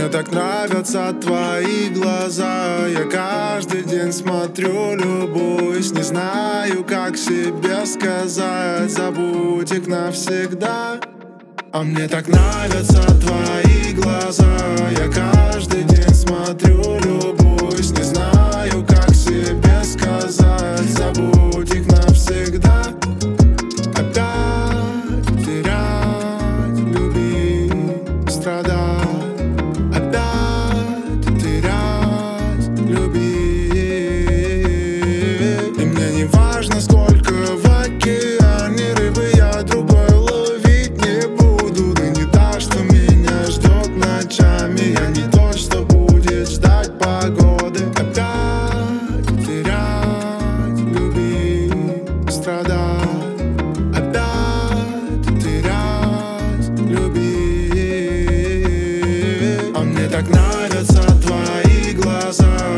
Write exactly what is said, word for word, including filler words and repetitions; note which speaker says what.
Speaker 1: мне так нравятся твои глаза. Я каждый день смотрю, любуюсь, не знаю, как себе сказать. Забудь их навсегда. А мне так нравятся твои глаза. Я каждый день смотрю, любуюсь, не знаю, как себе сказать. Забудь их навсегда. Опять терять, любить, страдать. Опять терять, любить. И мне не важно, сколько в океане рыбы я другой ловить не буду. Ты не та, что меня ждет ночами. Я не тот, что будет ждать погоды. Опять терять, любить, страдать. Опять терять, любить. А мне так нравятся твои глаза.